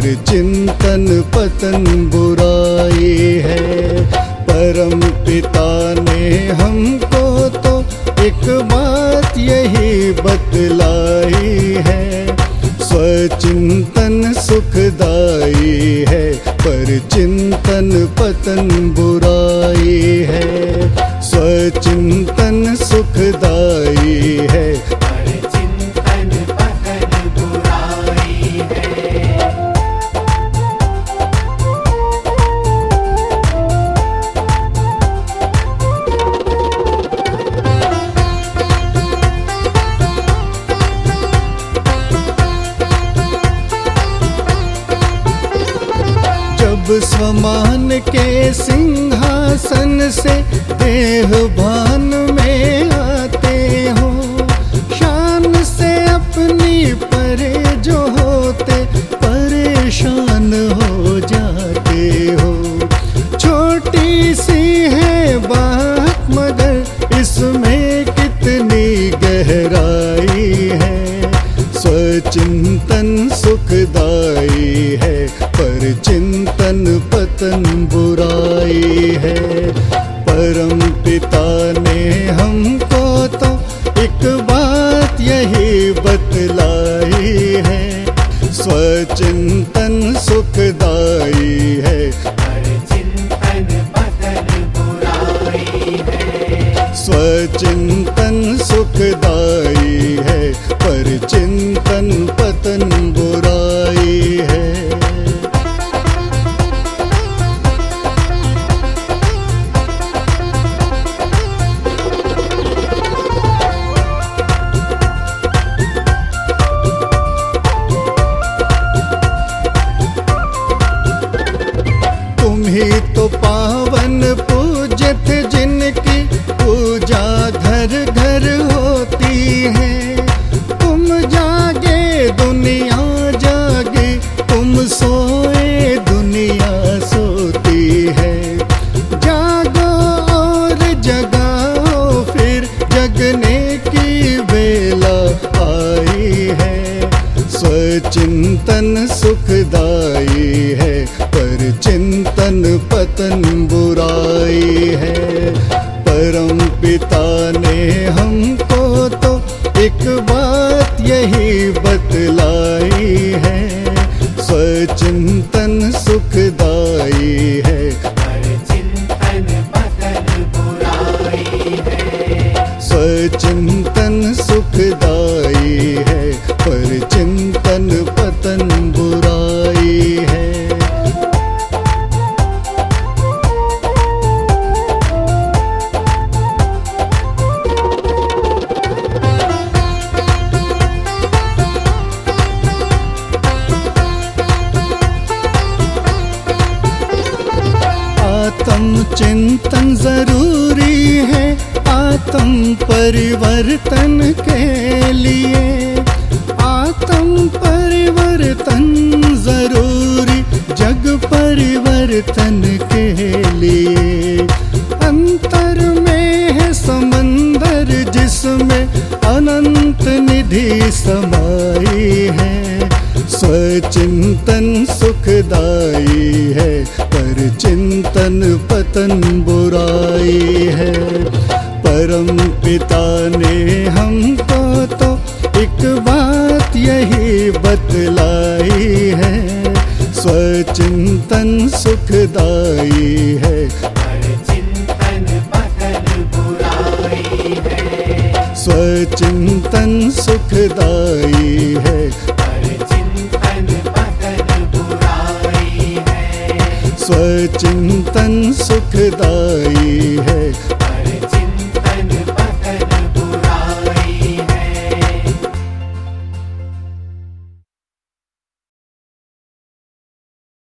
पर चिंतन पतन बुराई है। परम पिता ने हमको तो एक बात यही बतलाई है, स्वचिंतन सुखदाई है, पर चिंतन पतन बुराई है। स्वचिंतन सुखदाई है, पर चिंतन पतन बुराई है। जब स्वमान के सिंहासन से देह भान में आते हो, शान से अपनी परे जो होते परेशान हो जाते हो। छोटी सी है बात मगर इसमें कितनी गहराई है, स्वचिंतन सुखदाई है, पर चिंतन पतन बुराई है। परम पिता ने हमको तो एक बात यही बतलाई है, स्वचिंतन सुखदाई है, पर चिंतन पतन बुराई है। स्वचिंतन सुखदाई है, पर चिंतन पतन बुराई है। तुम ही तो पावन पूज्य थे जिनकी पूजा घर घर होती है। तुम जागे दुनिया जागे, तुम सोए दुनिया सोती है। जागो और जगाओ फिर जगने की बेला आई है, स्वचिंतन सुखदाई है, पर चिंतन पतन बुराई है। परम पिता ने हमको तो एक बात यही बतलाई है, स्वचिंतन सुखदाई है, पर चिंतन पतन बुराई है। स्वचिंतन सुखदाई है, पर चिंतन पतन बुराई है। आत्म चिंतन जरूरी है आत्म परिवर्तन के लिए। आत्म परिवर्तन जरूरी जग परिवर्तन के लिए। अंतर में है समंदर जिसमें अनंत निधि समाई है, स्वचिंतन सुखदाई है, पर चिंतन पतन बुराई है। परम पिता ने हमको तो एक बात यही बतलाई है, स्वचिंतन सुखदाई है, पर चिंतन पतन बुराई है। स्वचिंतन सुखदाई है, पर चिंतन पतन बुराई है। स्वचिंतन सुखदाई है।